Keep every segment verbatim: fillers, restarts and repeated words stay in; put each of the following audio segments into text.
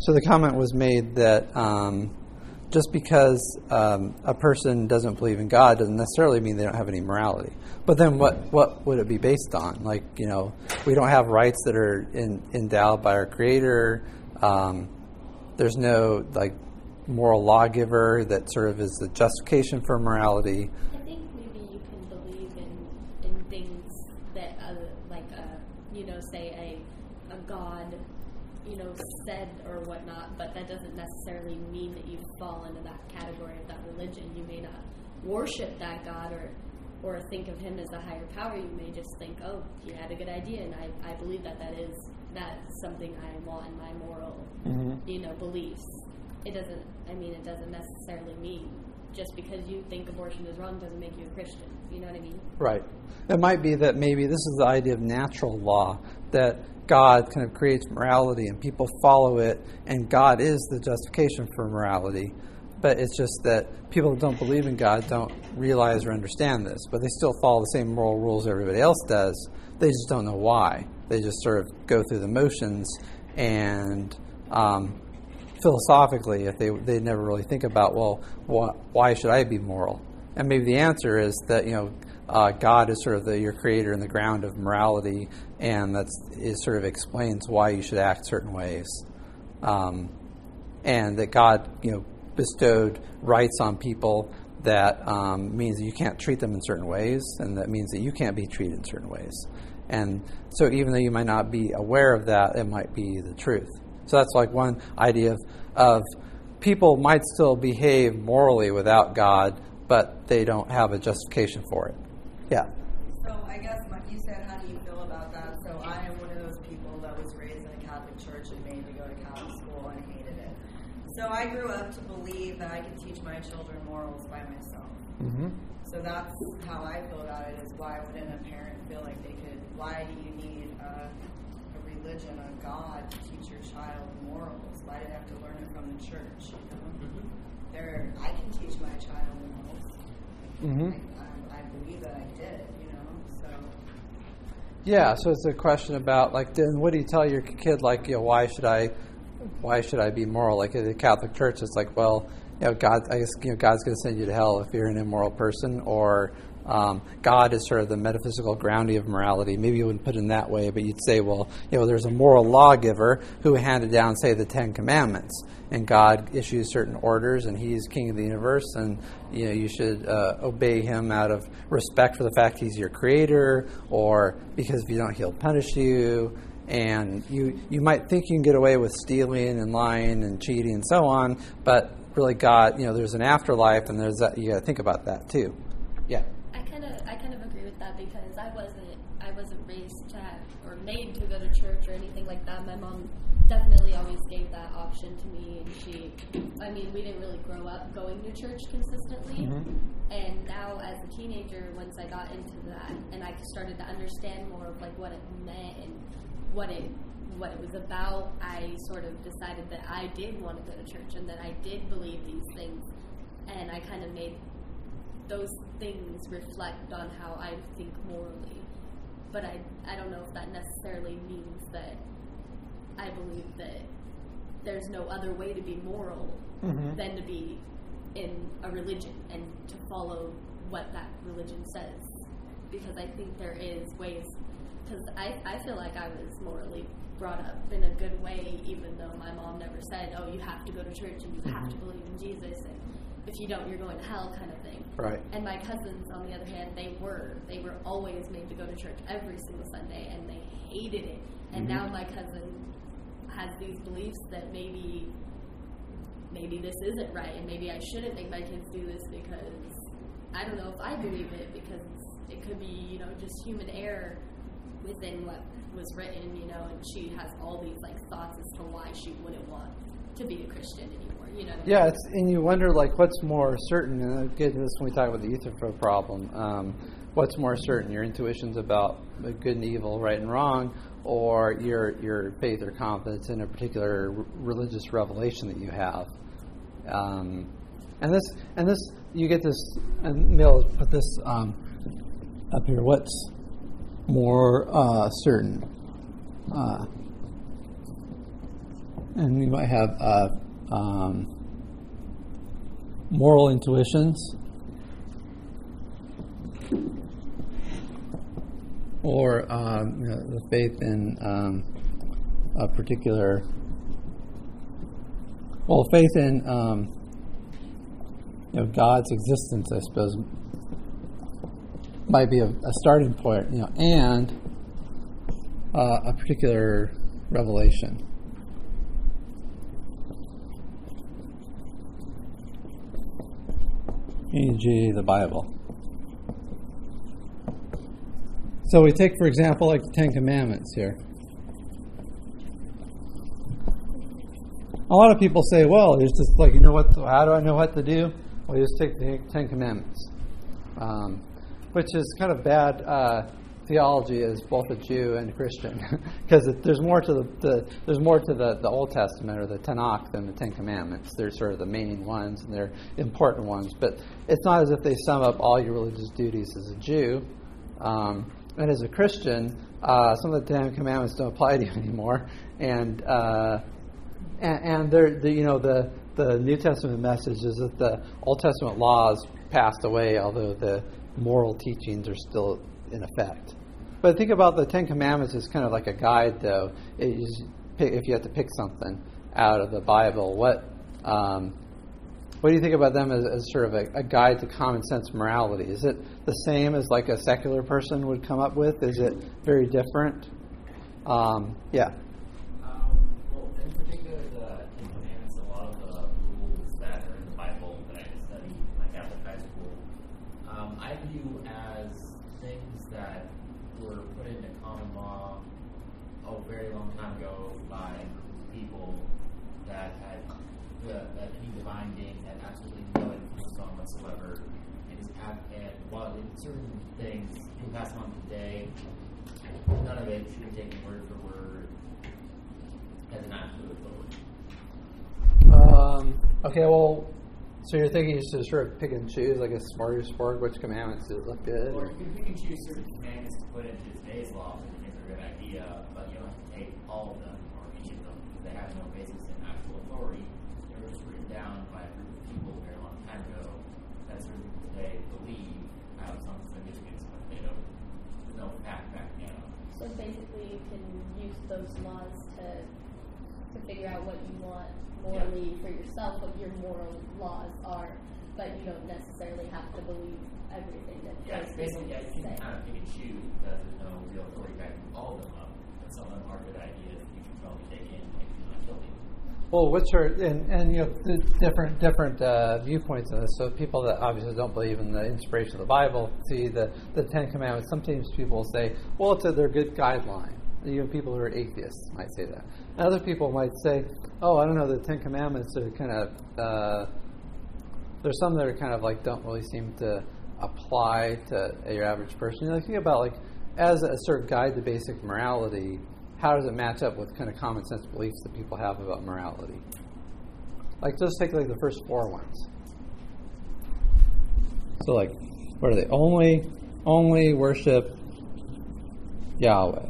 So the comment was made that um, just because um, a person doesn't believe in God doesn't necessarily mean they don't have any morality. But then what, what would it be based on? Like, you know, we don't have rights that are in, endowed by our Creator. Um, there's no, like, moral lawgiver that sort of is the justification for morality. I think maybe you can believe in, in things that, uh, like, uh, you know, say a, a God, you know, said or whatnot, but that doesn't necessarily mean that you fall into that category of that religion. You may not worship that God or or think of him as a higher power. You may just think, oh, he had a good idea, and I, I believe that that is that's something I want in my moral, mm-hmm. you know, beliefs. It doesn't, I mean, it doesn't necessarily mean just because you think abortion is wrong doesn't make you a Christian. You know what I mean? Right. It might be that maybe this is the idea of natural law, that God kind of creates morality and people follow it, and God is the justification for morality. But it's just that people who don't believe in God don't realize or understand this, but they still follow the same moral rules everybody else does. They just don't know why. They just sort of go through the motions, and um, philosophically, if they they never really think about, well, wh- why should I be moral? And maybe the answer is that, you know, uh, God is sort of the, your creator and the ground of morality, and that's it sort of explains why you should act certain ways, um, and that God, you know, bestowed rights on people that um, means that you can't treat them in certain ways, and that means that you can't be treated in certain ways. And so even though you might not be aware of that, it might be the truth. So that's like one idea of, of people might still behave morally without God, but they don't have a justification for it. Yeah. So I guess like you said, how do you feel about that? So I am one of those people that was raised in a Catholic church and made to go to Catholic school and hated it. So I grew up to believe that I could teach my children morals by myself. Mm-hmm. So that's how I feel about it, is why wouldn't a parent feel like they could, why do you need a, a religion, a God to teach your child morals? Why do they have to learn it from the church? You know? Mm-hmm. There, I can teach my child morals. Mm-hmm. I, I, I believe that I did, you know, so. Yeah, so it's a question about, like, then what do you tell your kid, like, you know, why should I why should I be moral? Like in the Catholic Church, it's like, well, you know, God, I guess, you know, God's going to send you to hell if you're an immoral person, or um, God is sort of the metaphysical grounding of morality. Maybe you wouldn't put it in that way, but you'd say, well, you know, there's a moral lawgiver who handed down, say, the Ten Commandments, and God issues certain orders, and He's King of the universe, and you know, you should uh, obey Him out of respect for the fact He's your Creator, or because if you don't, He'll punish you. And you, you might think you can get away with stealing and lying and cheating and so on, but really God, you know, there's an afterlife, and there's that, you got to think about that too. Yeah. I kind of I kind of agree with that, because I wasn't I wasn't raised to have, or made to go to church or anything like that. My mom definitely always gave that option to me, and she, I mean, we didn't really grow up going to church consistently. Mm-hmm. And now as a teenager, once I got into that and I started to understand more of like what it meant and what it what it was about, I sort of decided that I did want to go to church and that I did believe these things, and I kind of made those things reflect on how I think morally. But I I don't know if that necessarily means that I believe that there's no other way to be moral mm-hmm. than to be in a religion and to follow what that religion says, because I think there is ways. Because I, I feel like I was morally brought up in a good way, even though my mom never said, oh, you have to go to church and you mm-hmm. have to believe in Jesus, and if you don't, you're going to hell, kind of thing. Right. And my cousins, on the other hand, they were. They were always made to go to church every single Sunday, and they hated it. And mm-hmm. now my cousin has these beliefs that maybe maybe this isn't right, and maybe I shouldn't make my kids do this, because I don't know if I believe it, because it could be, you know, just human error within what was written, you know, and she has all these like thoughts as to why she wouldn't want to be a Christian anymore, you know. Yeah, it's, and you wonder like what's more certain, and I'll get to this when we talk about the Euthyphro problem. Um, what's more certain, your intuitions about good and evil, right and wrong, or your your faith or confidence in a particular r- religious revelation that you have? Um, and this and this you get this, and Mill put this um, up here. What's more uh, certain? Uh, and we might have uh, um, moral intuitions, or um, you know, the faith in um, a particular, well, faith in um, you know, God's existence, I suppose, might be a, a starting point, you know, and uh, a particular revelation. for example, the Bible. So we take, for example, like the Ten Commandments here. A lot of people say, well, it's just like, you know what, how do I know what to do? Well, you just take the Ten Commandments. Um, which is kind of bad uh, theology as both a Jew and a Christian, because there's more to the, the there's more to the, the Old Testament or the Tanakh than the Ten Commandments. They're sort of the main ones and they're important ones, but it's not as if they sum up all your religious duties as a Jew. Um, and as a Christian, uh, some of the Ten Commandments don't apply to you anymore, and uh, and, and they're the, you know the the New Testament message is that the Old Testament laws passed away, although the moral teachings are still in effect. But think about the Ten Commandments as kind of like a guide, though. It is, if you have to pick something out of the Bible, what um, what do you think about them as, as sort of a, a guide to common sense morality? Is it the same as like a secular person would come up with? Is it very different? Um, yeah. Um, well, in particular, the Ten Commandments, a lot of the rules that are in the Bible that I studied in my Catholic high school, um, I view as things that were put into common law a very long time ago by a group of people that had the, that any divine being had absolutely no influence on whatsoever. And, is, and while in certain things people pass on today, none of it should be taken word for word as an absolute authority. Um, okay, well, so you're thinking you should sort of pick and choose, like a smorgasbord, which commandments does it look good? Or Or? you can pick and choose certain commandments to put into today's law, which I think are a good idea, but you don't have to take all of them or any of them because they have no basis in actual authority. They were just written down by a group of people a very long time ago that certain people today believe have some significance, but they don't. There's no fact backing it up. So basically, you can use those laws to to figure out what you want morally for yourself, what your moral laws are, but you don't necessarily have to believe everything that Yeah, those basically, people yeah, you can say. kind of pick and choose because there's no real authority backing all of them up, but some of them are good ideas you should probably take in, like do not kill people. Well, which are and, and you know the different different uh, viewpoints on this. So people that obviously don't believe in the inspiration of the Bible see the, the Ten Commandments. Sometimes people say, well, it's a they're good guideline. Even people who are atheists might say that. And other people might say, oh, I don't know, the Ten Commandments are kind of uh, there's some that are kind of like don't really seem to apply to your average person. You know, think about like as a sort of guide to basic morality. How does it match up with kind of common sense beliefs that people have about morality? Like, just take like the first four ones. So, like, what are they? Only, only worship Yahweh.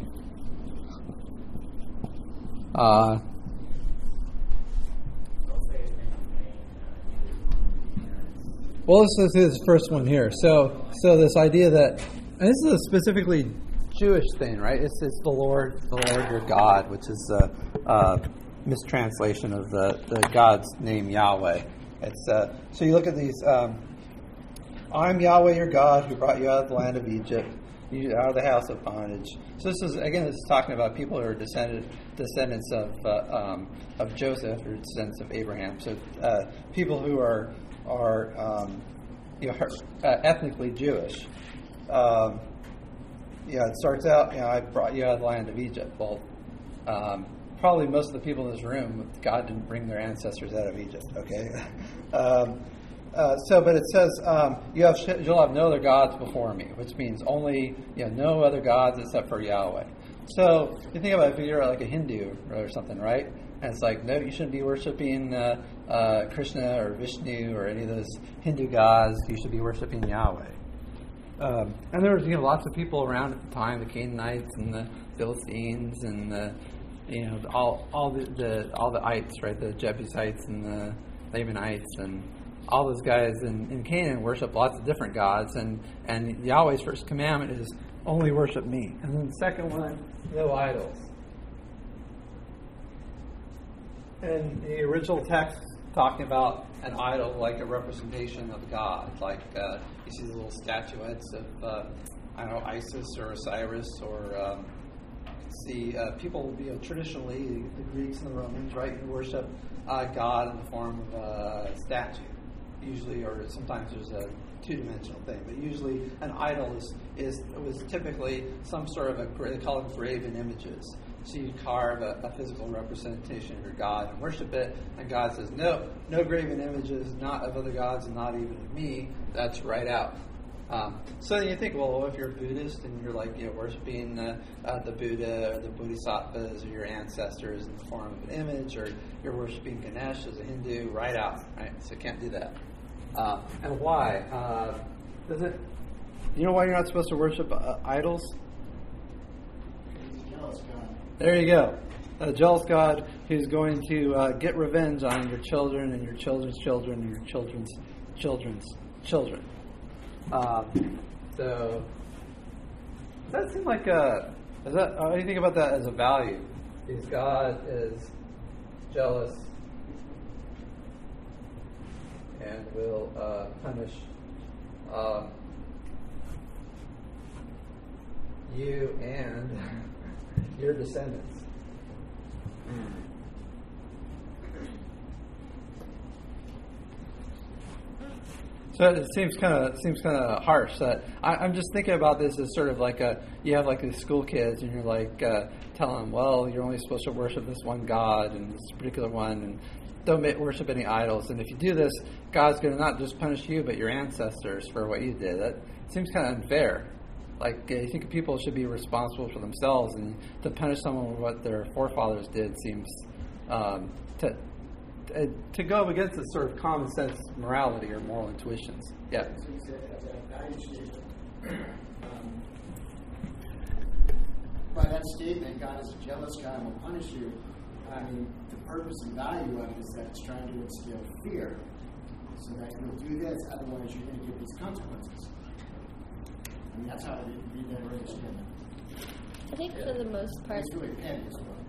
Uh, well, let's let's do this first one here. So, so this idea that, and this is a specifically Jewish thing, right? It's it's the Lord, the Lord your God, which is a, a mistranslation of the, the God's name Yahweh. It's uh, so you look at these. Um, I'm Yahweh your God who brought you out of the land of Egypt, you out of the house of bondage. So this is again, this is talking about people who are descended descendants of uh, um, of Joseph or descendants of Abraham. So uh, people who are are um, you know uh, ethnically Jewish. Um, Yeah, it starts out, you know, I brought you out of the land of Egypt. Well, um, probably most of the people in this room, God didn't bring their ancestors out of Egypt, okay? um, uh, so, but it says, um, you have, you'll have no other gods before me, which means only, you know, no other gods except for Yahweh. So, you think about it, if you're like a Hindu or something, right? And it's like, no, you shouldn't be worshiping uh, uh, Krishna or Vishnu or any of those Hindu gods. You should be worshiping Yahweh. Um, and there was, you know, lots of people around at the time, the Canaanites and the Philistines and the you know, all all the, the all the ites, right? The Jebusites and the Lamanites and all those guys in, in Canaan worship lots of different gods, and, and Yahweh's first commandment is only worship me. And then the second one, no idols. And the original text talking about an idol like a representation of God, like uh, you see the little statuettes of uh, I don't know, Isis or Osiris, or um, see uh, people, you know, traditionally the Greeks and the Romans, right, you worship uh, God in the form of a statue, usually, or sometimes there's a two-dimensional thing, but usually an idol is, is was typically some sort of a, they call it graven images. So you carve a, a physical representation of your God and worship it, and God says, no, no graven images, not of other gods, and not even of me. That's right out. Um, so then you think, well, if you're a Buddhist and you're like, you know, worshiping uh, uh, the Buddha or the Bodhisattvas or your ancestors in the form of an image, or you're worshiping Ganesh as a Hindu, right out, right? So you can't do that. Uh, and why? Uh, does it? You know why you're not supposed to worship uh, idols? There you go. A jealous God who's going to uh, get revenge on your children and your children's children and your children's children's children. Um, so, does that seem like a, is that, how do you think about that as a value? Because God is jealous and will uh, punish uh, you and your descendants. So it seems kind of seems kind of harsh. That I, I'm just thinking about this as sort of like a you have like these school kids and you're like uh, telling them, well, you're only supposed to worship this one God and this particular one, and don't worship any idols. And if you do this, God's going to not just punish you but your ancestors for what you did. That seems kind of unfair. Like, I think people should be responsible for themselves, and to punish someone for what their forefathers did seems um, to uh, to go against the sort of common sense morality or moral intuitions. Yeah. Um, by that statement, God is a jealous God and will punish you. I mean, the purpose and value of it is that it's trying to instill fear, so that you'll do this, otherwise you're going to get these consequences. I mean, that's how I read that right statement. I think for the most part, It's really petty as well.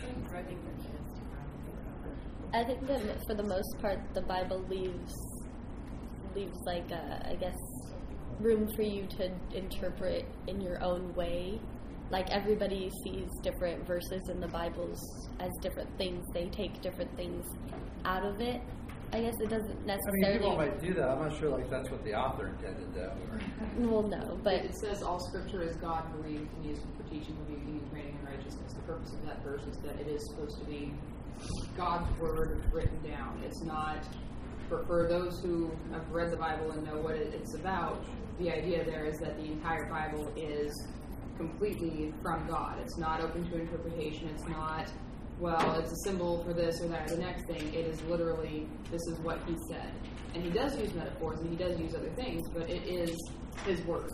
I think that for the most part, the Bible leaves leaves like a, I guess, room for you to interpret in your own way. Like, everybody sees different verses in the Bibles as different things. They take different things out of it. I guess it doesn't necessarily. I mean, people might do that. I'm not sure like that's what the author intended, though. Well, no, but it says all Scripture is God breathed and used for teaching, rebuking, and training in righteousness. The purpose of that verse is that it is supposed to be God's word written down. It's not for, for those who have read the Bible and know what it, it's about. The idea there is that the entire Bible is completely from God. It's not open to interpretation. It's not, well, it's a symbol for this or that or the next thing. It is literally, this is what he said. And he does use metaphors and he does use other things, but it is his word.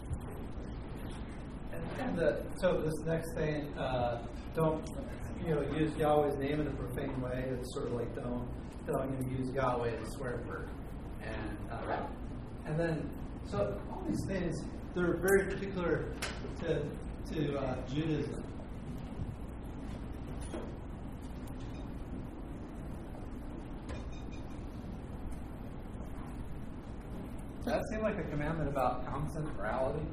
And, and the, so this next thing, uh, don't, you know, use Yahweh's name in a profane way. It's sort of like don't, don't use Yahweh as a swear word. And, uh, and then, so all these things, they're very particular to, to uh, Judaism. Does that seem like a commandment about common sense morality?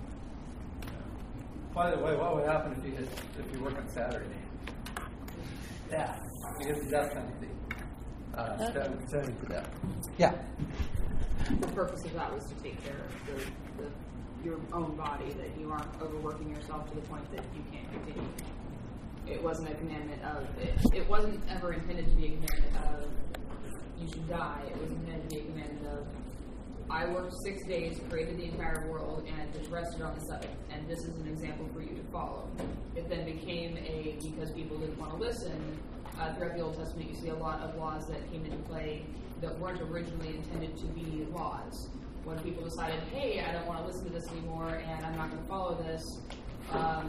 By the way, what would happen if you hit, if you work on Saturday? Yeah, you get the death penalty. Uh, Saturday for death. Yeah. The purpose of that was to take care of the, the, your own body, that you aren't overworking yourself to the point that you can't continue. It wasn't a commandment of, it, it wasn't ever intended to be a commandment of you should die. It was intended to be a commandment of I worked six days, created the entire world, and just rested on the seventh. And this is an example for you to follow. It then became a, because people didn't want to listen, uh, throughout the Old Testament you see a lot of laws that came into play that weren't originally intended to be laws. When people decided, hey, I don't want to listen to this anymore, and I'm not going to follow this, um,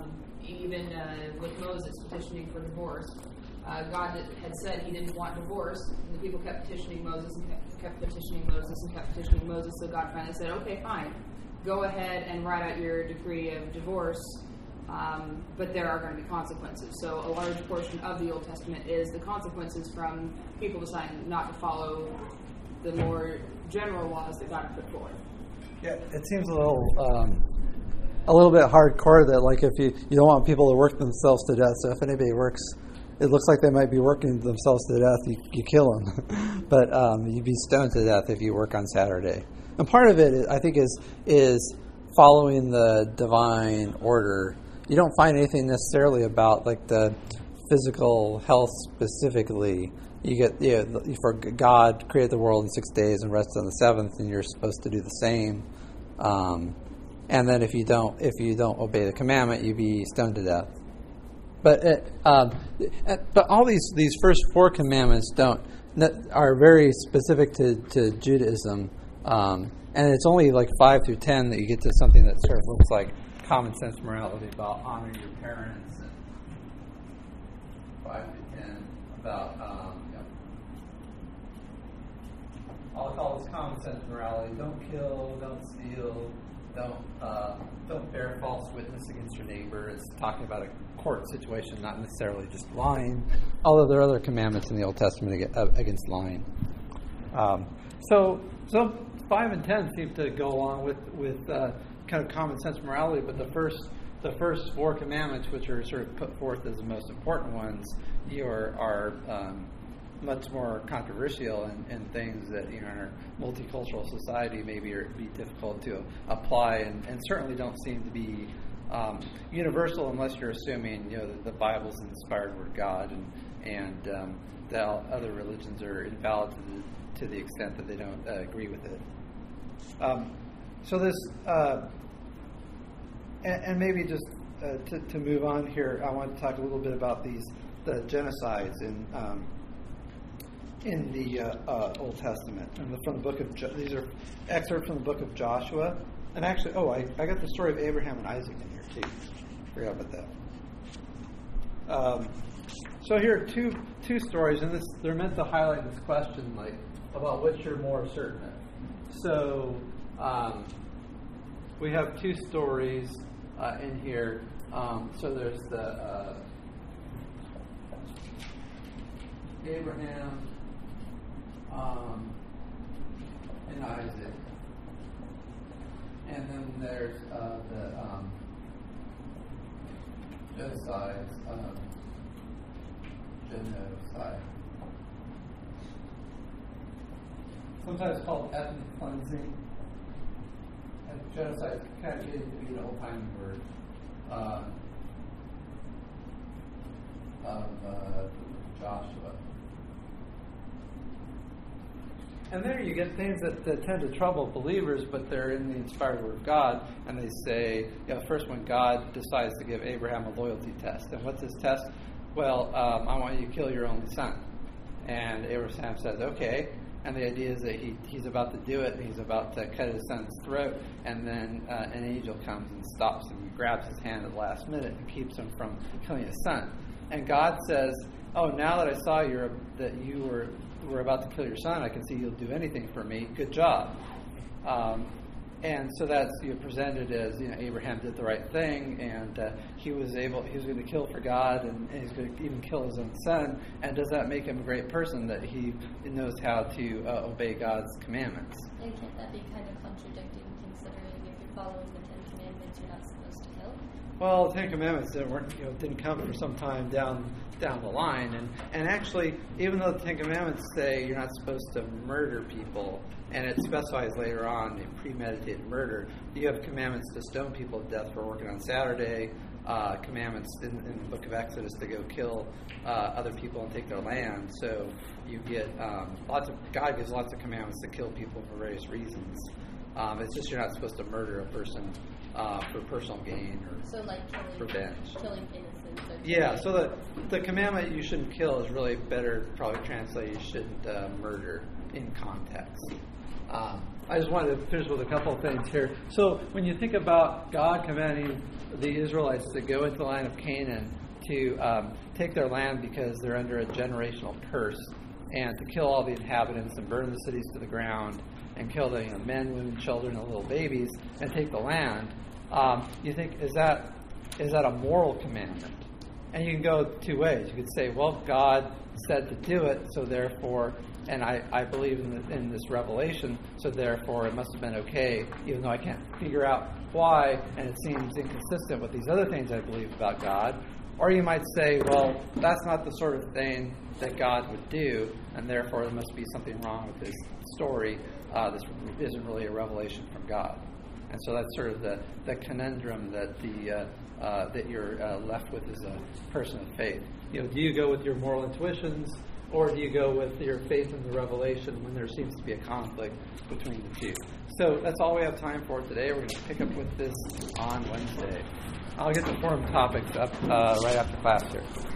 even uh, with Moses petitioning for divorce, uh, God had said he didn't want divorce, and the people kept petitioning Moses and kept, kept petitioning Moses and kept petitioning Moses, so God finally said, okay, fine, go ahead and write out your decree of divorce, um, but there are going to be consequences. So a large portion of the Old Testament is the consequences from people deciding not to follow the more general laws that God put forward. Yeah, it seems a little um, a little bit hardcore that, like, if you, you don't want people to work themselves to death, so if anybody works, it looks like they might be working themselves to death, you, you kill them. But um, you'd be stoned to death if you work on Saturday. And part of it, I think, is is following the divine order. You don't find anything necessarily about, like, the physical health specifically. You get, you know, for God created the world in six days and rested on the seventh, and you're supposed to do the same. Um, and then if you don't, if you don't obey the commandment, you be stoned to death. But it, um, but all these these first four commandments don't are very specific to, to Judaism, um, and it's only like five through ten that you get to something that sort of looks like common sense morality about honoring your parents, and five through ten about um, you know, I'll call this common sense morality: don't kill, don't steal, don't uh, don't bear false witness against your neighbor. It's talking about a court situation, not necessarily just lying, although there are other commandments in the Old Testament against lying. Um, so, so five and ten seem to go along with with uh, kind of common sense morality, but the first the first four commandments, which are sort of put forth as the most important ones, you are, are um, much more controversial and, and things that, you know, in our multicultural society maybe are be difficult to apply, and, and certainly don't seem to be Um, universal unless you're assuming, you know, that the Bible's an inspired word of God, and and um, that other religions are invalid to the, to the extent that they don't uh, agree with it. Um, so this, uh, and, and maybe just uh, to, to move on here, I want to talk a little bit about these the genocides in um, in the uh, uh, Old Testament, and the, from the book of jo- these are excerpts from the book of Joshua. And actually, oh, I, I got the story of Abraham and Isaac in here, too. Forgot about that. Um, so here are two two stories, and this they're meant to highlight this question, like, about which you're more certain of. So um, we have two stories uh, in here. Um, so there's the uh, Abraham um, and Isaac. And then there's uh, the um, genocide, um, genocide. Sometimes called ethnic cleansing. And genocide kind of getting to be an old-timey word uh, of uh, Joshua. And there you get things that, that tend to trouble believers, but they're in the inspired word of God. And they say, you know, first when God decides to give Abraham a loyalty test. And what's his test? Well, um, I want you to kill your only son. And Abraham says, okay. And the idea is that he, he's about to do it, and he's about to cut his son's throat. And then uh, an angel comes and stops him and grabs his hand at the last minute and keeps him from killing his son. And God says, oh, now that I saw you're, that you were... we're about to kill your son, I can see you'll do anything for me. Good job. Um, and so that's, you know, presented as, you know, Abraham did the right thing, and uh, he was able, he was going to kill for God, and, and he's going to even kill his own son. And does that make him a great person, that he knows how to uh, obey God's commandments? And can't that be kind of contradicting, considering if you're following the Ten Commandments, you're not supposed to kill? Well, the Ten Commandments didn't, weren't, you know, didn't come for some time down down the line, and and actually, even though the Ten Commandments say you're not supposed to murder people, and it specifies later on in premeditated murder, you have commandments to stone people to death for working on Saturday, uh, commandments in, in the book of Exodus to go kill uh, other people and take their land. So you get um, lots of God gives lots of commandments to kill people for various reasons. Um, it's just you're not supposed to murder a person uh, for personal gain or so like killing, revenge. killing innocent commandments are. Yeah, so the the commandment you shouldn't kill is really better probably translated you shouldn't uh, murder in context. Um, I just wanted to finish with a couple of things here. So when you think about God commanding the Israelites to go into the land of Canaan to um, take their land because they're under a generational curse, and to kill all the inhabitants and burn the cities to the ground and kill the you know, men, women, children, and little babies and take the land, um, you think, is that is that a moral commandment? And you can go two ways. You could say, well, God said to do it, so therefore, and I, I believe in, the, in this revelation, so therefore it must have been okay, even though I can't figure out why, and it seems inconsistent with these other things I believe about God. Or you might say, well, that's not the sort of thing that God would do, and therefore there must be something wrong with his story. Uh, this isn't really a revelation from God. And so that's sort of the, the conundrum that the uh, uh, that you're uh, left with as a person of faith. You know, do you go with your moral intuitions, or do you go with your faith in the revelation when there seems to be a conflict between the two? So that's all we have time for today. We're going to pick up with this on Wednesday. I'll get the forum topics up uh, right after class here.